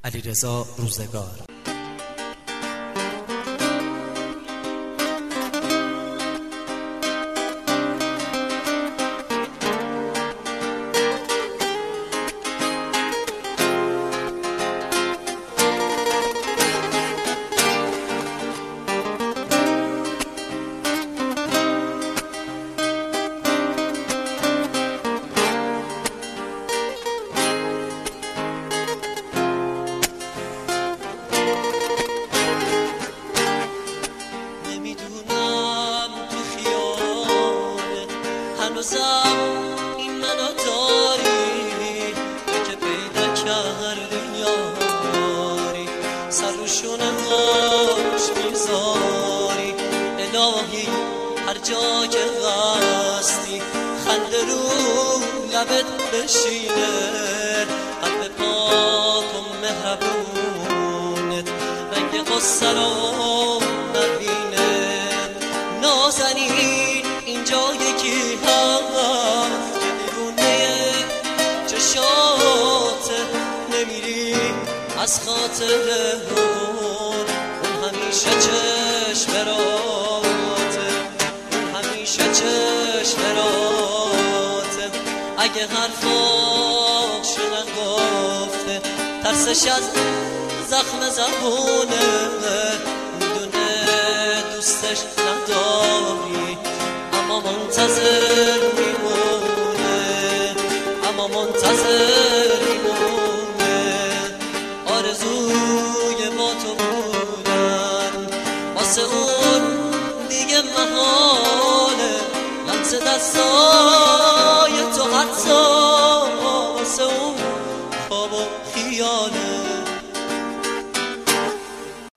علیرضا روزگار. هنوزم این منو داری که پیدا کردی یاری سر رو شونه هاش میذاری الهی هر جا که هستی خنده رو لبت بشینه قلب پاک و مهربونت رنگ قصه رو نبینه نازنین اینجا یکی هست که دیوونه چشات نمیری از خاطر اون همیشه چشم راته اون همیشه چشم راته اگه حرفاشو نگفته ترسش از زخم زبونه میدونه دوستش نداری اما منتظر میمونه اما منتظر میمونه آرزوی با تو بودن واسه اون دیگه محاله لمس دستای تو حتی واسه اون خواب و خیاله